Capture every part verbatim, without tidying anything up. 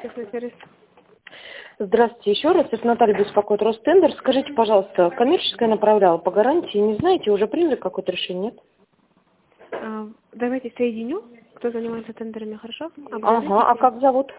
Техносервис. Здравствуйте еще раз, это Наталья беспокоит Ростендер. Скажите, пожалуйста, коммерческая направляла по гарантии, не знаете, уже приняли какое-то решение, нет? А, давайте соединю, кто занимается тендерами, хорошо? Ага, а как зовут?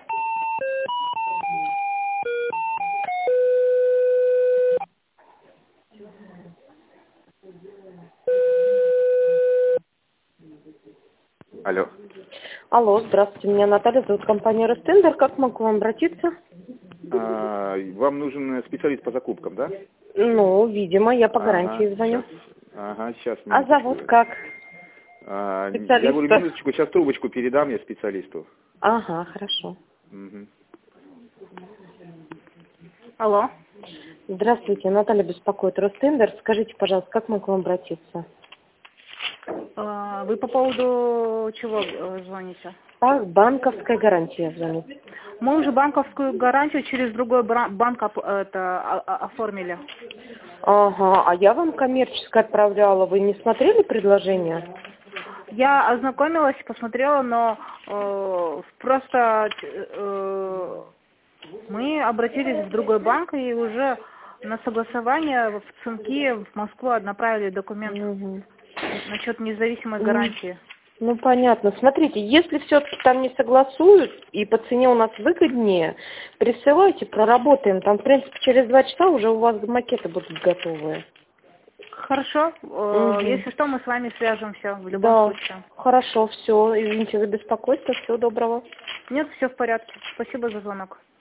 Алло. Алло, здравствуйте, меня Наталья, зовут компания Ростендер. Как могу к вам обратиться? А, вам нужен специалист по закупкам, да? Ну, видимо, я по гарантии Ага, звоню. сейчас. Ага, сейчас. А Минуточку. зовут как? А, я Специалиста? говорю, минуточку, сейчас трубочку передам я специалисту. Ага, хорошо. Угу. Алло. Здравствуйте, Наталья беспокоит Ростендер. Скажите, пожалуйста, как могу к вам обратиться? А, Вы по поводу чего э, звоните? Так, банковская гарантия звоню. Мы уже банковскую гарантию через другой бра- банк оп- это, о- о- оформили. Ага, а я вам коммерческое отправляла. Вы не смотрели предложение? Я ознакомилась, посмотрела, но э, просто э, мы обратились в другой банк и уже на согласование в Цинки, в Москву направили документ Угу. насчет независимой гарантии. Ну, понятно. Смотрите, если все-таки там не согласуют и по цене у нас выгоднее, присылайте, проработаем. Там, в принципе, через два часа уже у вас макеты будут готовые. Хорошо. Э, Угу. Если что, мы с вами свяжемся в любом Да, случае. хорошо, все. Извините за беспокойство. Всего доброго. Нет, все в порядке. Спасибо за звонок.